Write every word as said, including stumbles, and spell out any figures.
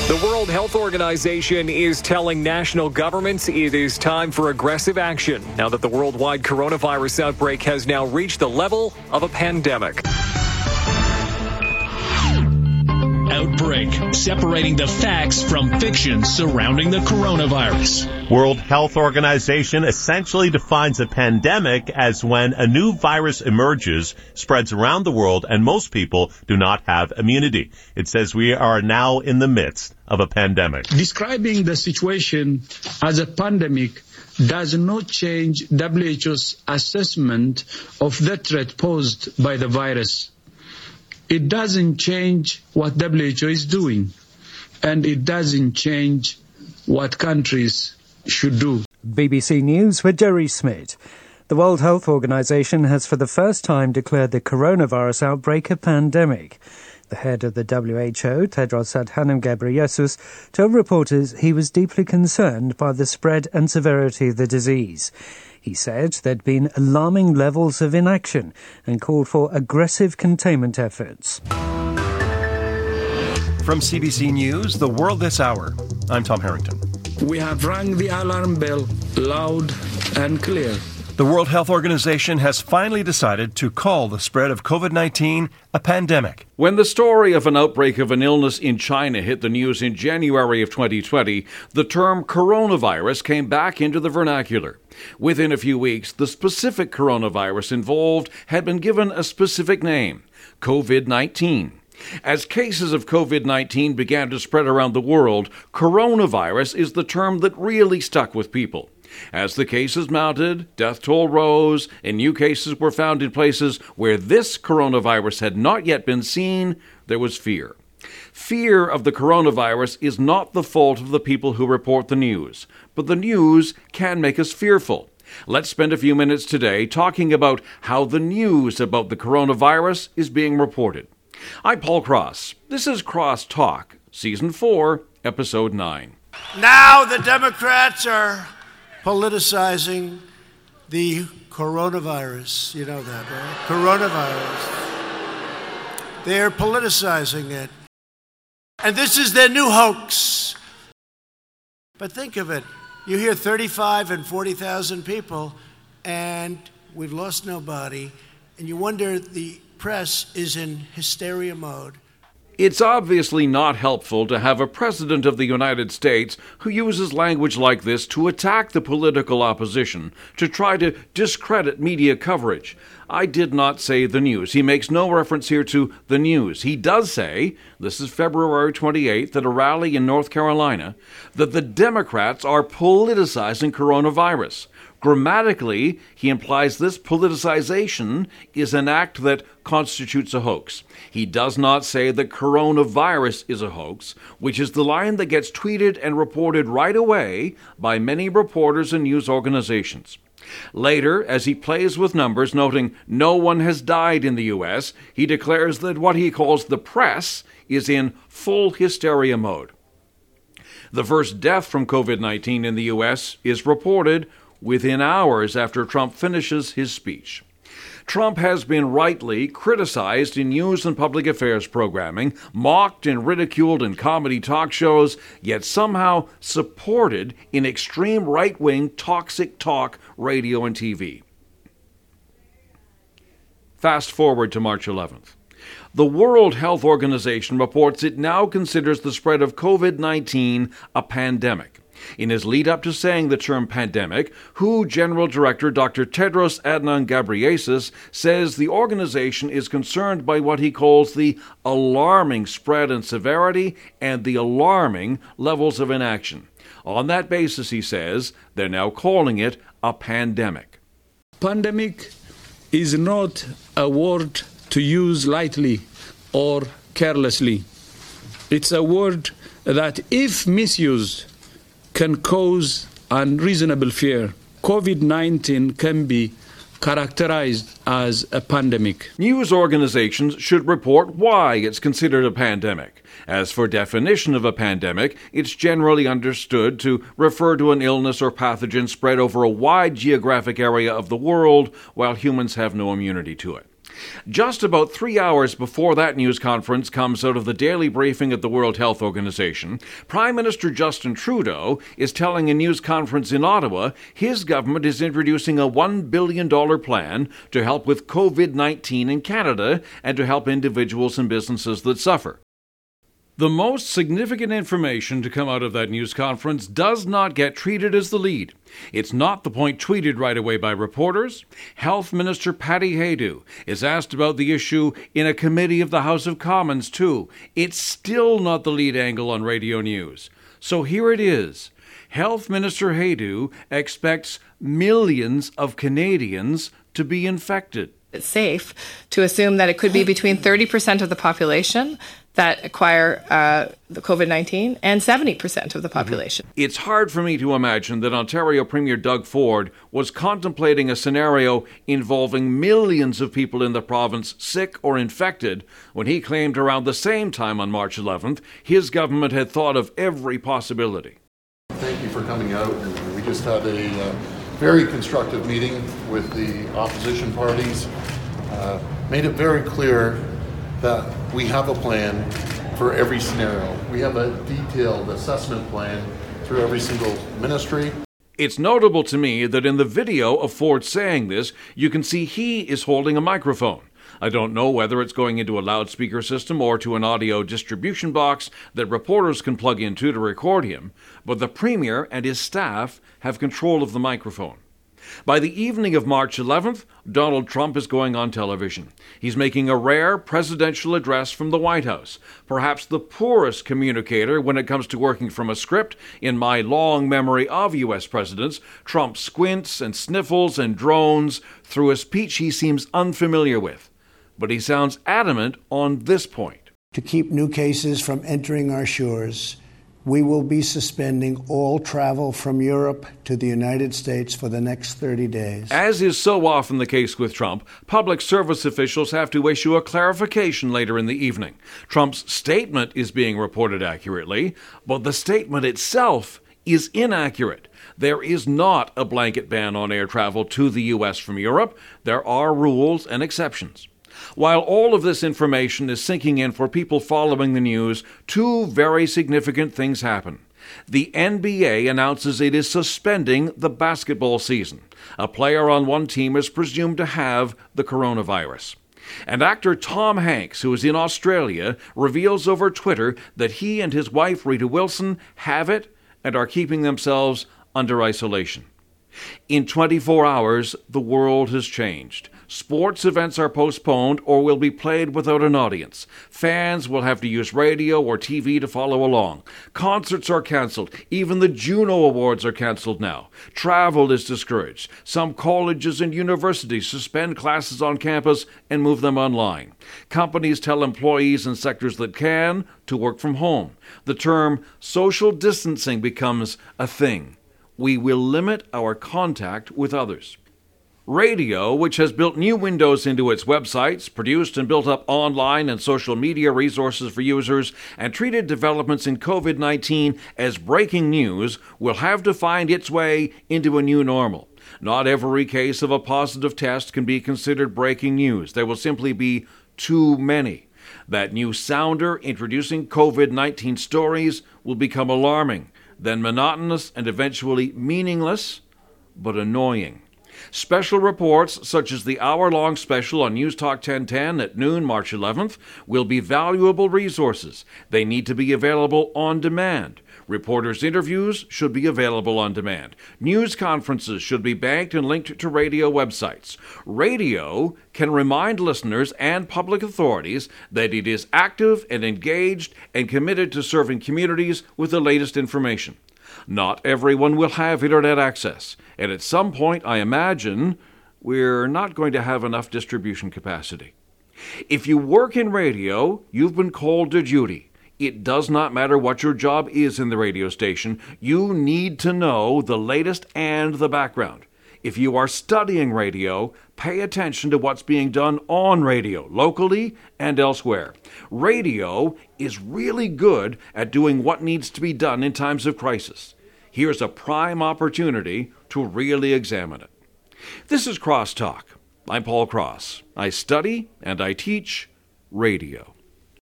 The World Health Organization is telling national governments it is time for aggressive action now that the worldwide coronavirus outbreak has now reached the level of a pandemic. Outbreak, separating the facts from fiction surrounding the coronavirus. World Health Organization essentially defines a pandemic as when a new virus emerges, spreads around the world, and most people do not have immunity. It says we are now in the midst of a pandemic. Describing the situation as a pandemic does not change W H O's assessment of the threat posed by the virus. It doesn't change what W H O is doing, and it doesn't change what countries should do. B B C News with Jerry Smith. The World Health Organization has for the first time declared the coronavirus outbreak a pandemic. The head of the W H O, Tedros Adhanom Ghebreyesus, told reporters he was deeply concerned by the spread and severity of the disease. He said there'd been alarming levels of inaction and called for aggressive containment efforts. From C B C News, The World This Hour, I'm Tom Harrington. We have rung the alarm bell loud and clear. The World Health Organization has finally decided to call the spread of covid nineteen a pandemic. When the story of an outbreak of an illness in China hit the news in January of twenty twenty, the term coronavirus came back into the vernacular. Within a few weeks, the specific coronavirus involved had been given a specific name, covid nineteen. As cases of covid nineteen began to spread around the world, coronavirus is the term that really stuck with people. As the cases mounted, death toll rose, and new cases were found in places where this coronavirus had not yet been seen, there was fear. Fear of the coronavirus is not the fault of the people who report the news, but the news can make us fearful. Let's spend a few minutes today talking about how the news about the coronavirus is being reported. I'm Paul Cross. This is Cross Talk, Season four, Episode nine. Now the Democrats are politicizing the coronavirus. You know that, right? Coronavirus. They're politicizing it. And this is their new hoax. But think of it. You hear thirty-five and forty thousand people, and we've lost nobody. And you wonder, the press is in hysteria mode. It's obviously not helpful to have a president of the United States who uses language like this to attack the political opposition, to try to discredit media coverage. I did not say the news. He makes no reference here to the news. He does say, this is February twenty-eighth, at a rally in North Carolina, that the Democrats are politicizing coronavirus. Grammatically, he implies this politicization is an act that constitutes a hoax. He does not say that coronavirus is a hoax, which is the line that gets tweeted and reported right away by many reporters and news organizations. Later, as he plays with numbers, noting no one has died in the U S, he declares that what he calls the press is in full hysteria mode. The first death from covid nineteen in the U S is reported within hours after Trump finishes his speech. Trump has been rightly criticized in news and public affairs programming, mocked and ridiculed in comedy talk shows, yet somehow supported in extreme right-wing toxic talk, radio, and T V. Fast forward to March eleventh. The World Health Organization reports it now considers the spread of covid nineteen a pandemic. In his lead-up to saying the term pandemic, W H O General Director Doctor Tedros Adhanom Ghebreyesus says the organization is concerned by what he calls the alarming spread and severity and the alarming levels of inaction. On that basis, he says, they're now calling it a pandemic. Pandemic is not a word to use lightly or carelessly. It's a word that, if misused, can cause unreasonable fear. covid nineteen can be characterized as a pandemic. News organizations should report why it's considered a pandemic. As for definition of a pandemic, it's generally understood to refer to an illness or pathogen spread over a wide geographic area of the world while humans have no immunity to it. Just about three hours before that news conference comes out of the daily briefing at the World Health Organization, Prime Minister Justin Trudeau is telling a news conference in Ottawa his government is introducing a one billion dollars plan to help with covid nineteen in Canada and to help individuals and businesses that suffer. The most significant information to come out of that news conference does not get treated as the lead. It's not the point tweeted right away by reporters. Health Minister Patty Hajdu is asked about the issue in a committee of the House of Commons, too. It's still not the lead angle on radio news. So here it is. Health Minister Hajdu expects millions of Canadians to be infected. It's safe to assume that it could be between thirty percent of the population that acquire uh, the covid nineteen and seventy percent of the population. Mm-hmm. It's hard for me to imagine that Ontario Premier Doug Ford was contemplating a scenario involving millions of people in the province sick or infected when he claimed around the same time on March eleventh his government had thought of every possibility. Thank you for coming out. We just had a uh, very constructive meeting with the opposition parties. Uh, made it very clear that we have a plan for every scenario. We have a detailed assessment plan through every single ministry. It's notable to me that in the video of Ford saying this, you can see he is holding a microphone. I don't know whether it's going into a loudspeaker system or to an audio distribution box that reporters can plug into to record him, but the Premier and his staff have control of the microphone. By the evening of March eleventh, Donald Trump is going on television. He's making a rare presidential address from the White House, perhaps the poorest communicator when it comes to working from a script. In my long memory of U S presidents, Trump squints and sniffles and drones through a speech he seems unfamiliar with. But he sounds adamant on this point. To keep new cases from entering our shores, we will be suspending all travel from Europe to the United States for the next thirty days. As is so often the case with Trump, public service officials have to issue a clarification later in the evening. Trump's statement is being reported accurately, but the statement itself is inaccurate. There is not a blanket ban on air travel to the U S from Europe. There are rules and exceptions. While all of this information is sinking in for people following the news, two very significant things happen. The N B A announces it is suspending the basketball season. A player on one team is presumed to have the coronavirus. And actor Tom Hanks, who is in Australia, reveals over Twitter that he and his wife Rita Wilson have it and are keeping themselves under isolation. In twenty-four hours, the world has changed. Sports events are postponed or will be played without an audience. Fans will have to use radio or T V to follow along. Concerts are cancelled. Even the Juno Awards are cancelled now. Travel is discouraged. Some colleges and universities suspend classes on campus and move them online. Companies tell employees in sectors that can to work from home. The term social distancing becomes a thing. We will limit our contact with others. Radio, which has built new windows into its websites, produced and built up online and social media resources for users, and treated developments in covid nineteen as breaking news, will have to find its way into a new normal. Not every case of a positive test can be considered breaking news. There will simply be too many. That new sounder introducing covid nineteen stories will become alarming, then monotonous and eventually meaningless, but annoying. Special reports, such as the hour-long special on News Talk ten ten at noon March eleventh, will be valuable resources. They need to be available on demand. Reporters' interviews should be available on demand. News conferences should be banked and linked to radio websites. Radio can remind listeners and public authorities that it is active and engaged and committed to serving communities with the latest information. Not everyone will have internet access, and at some point, I imagine, we're not going to have enough distribution capacity. If you work in radio, you've been called to duty. It does not matter what your job is in the radio station. You need to know the latest and the background. If you are studying radio, pay attention to what's being done on radio, locally and elsewhere. Radio is really good at doing what needs to be done in times of crisis. Here's a prime opportunity to really examine it. This is Crosstalk. I'm Paul Cross. I study and I teach radio.